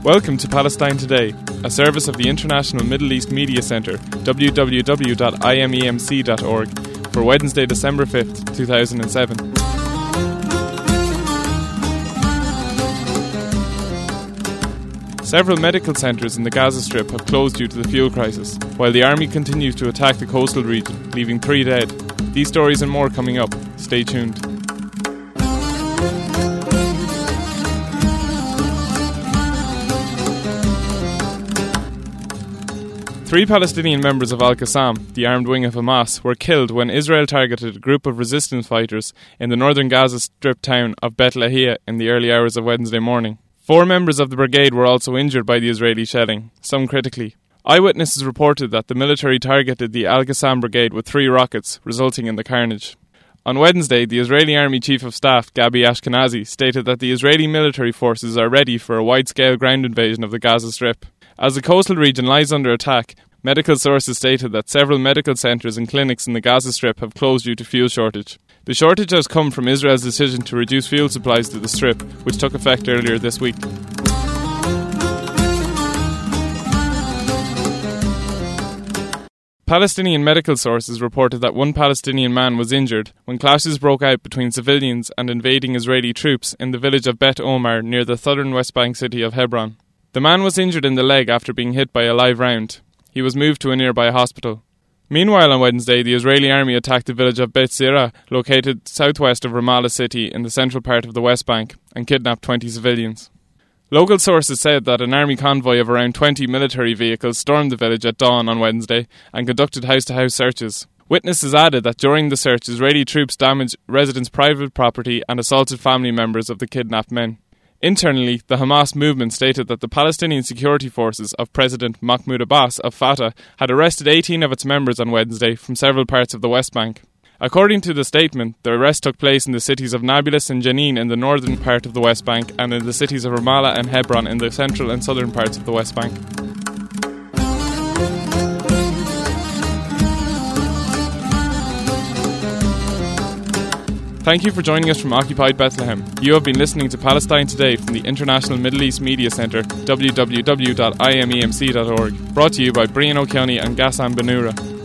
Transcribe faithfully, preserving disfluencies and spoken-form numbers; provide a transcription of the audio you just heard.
Welcome to Palestine Today, a service of the International Middle East Media Centre, w w w dot i m e m c dot org, for Wednesday, December fifth, two thousand seven. Several medical centres in the Gaza Strip have closed due to the fuel crisis, while the army continues to attack the coastal region, leaving three dead. These stories and more coming up. Stay tuned. Three Palestinian members of Al-Qassam, the armed wing of Hamas, were killed when Israel targeted a group of resistance fighters in the northern Gaza Strip town of Bet Lahia in the early hours of Wednesday morning. Four members of the brigade were also injured by the Israeli shelling, some critically. Eyewitnesses reported that the military targeted the Al-Qassam brigade with three rockets, resulting in the carnage. On Wednesday, the Israeli Army Chief of Staff, Gabi Ashkenazi, stated that the Israeli military forces are ready for a wide-scale ground invasion of the Gaza Strip. As the coastal region lies under attack, medical sources stated that several medical centres and clinics in the Gaza Strip have closed due to fuel shortage. The shortage has come from Israel's decision to reduce fuel supplies to the Strip, which took effect earlier this week. Palestinian medical sources reported that one Palestinian man was injured when clashes broke out between civilians and invading Israeli troops in the village of Bet Omar near the southern West Bank city of Hebron. The man was injured in the leg after being hit by a live round. He was moved to a nearby hospital. Meanwhile, on Wednesday, the Israeli army attacked the village of Bet Zira, located southwest of Ramallah city in the central part of the West Bank, and kidnapped twenty civilians. Local sources said that an army convoy of around twenty military vehicles stormed the village at dawn on Wednesday and conducted house-to-house searches. Witnesses added that during the search, Israeli troops damaged residents' private property and assaulted family members of the kidnapped men. Internally, the Hamas movement stated that the Palestinian security forces of President Mahmoud Abbas of Fatah had arrested eighteen of its members on Wednesday from several parts of the West Bank. According to the statement, the arrest took place in the cities of Nablus and Jenin in the northern part of the West Bank and in the cities of Ramallah and Hebron in the central and southern parts of the West Bank. Thank you for joining us from Occupied Bethlehem. You have been listening to Palestine Today from the International Middle East Media Centre, w w w dot i m e m c dot org, brought to you by Brian O'Kearney and Ghassan Benura.